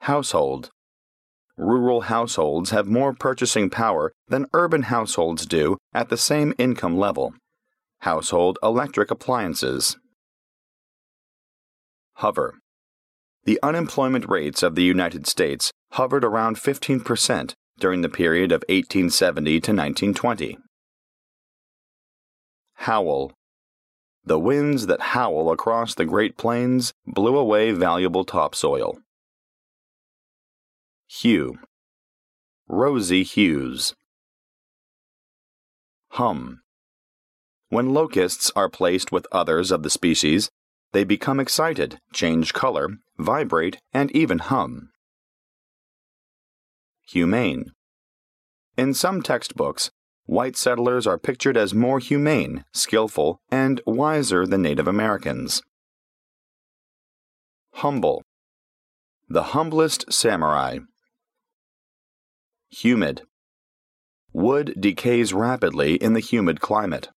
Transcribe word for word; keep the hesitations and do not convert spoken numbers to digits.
Household. Rural households have more purchasing power than urban households do at the same income level. Household electric appliances. Hover. The unemployment rates of the United States hovered around fifteen percent during the period of eighteen seventy to nineteen twenty. Howl. The winds that howl across the Great Plains blew away valuable topsoil. Hue. Rosy hues. Hum. When locusts are placed with others of the species, they become excited, change color, vibrate, and even hum. Humane. In some textbooks, white settlers are pictured as more humane, skillful, and wiser than Native Americans. Humble. The humblest samurai. Humid. Wood decays rapidly in the humid climate.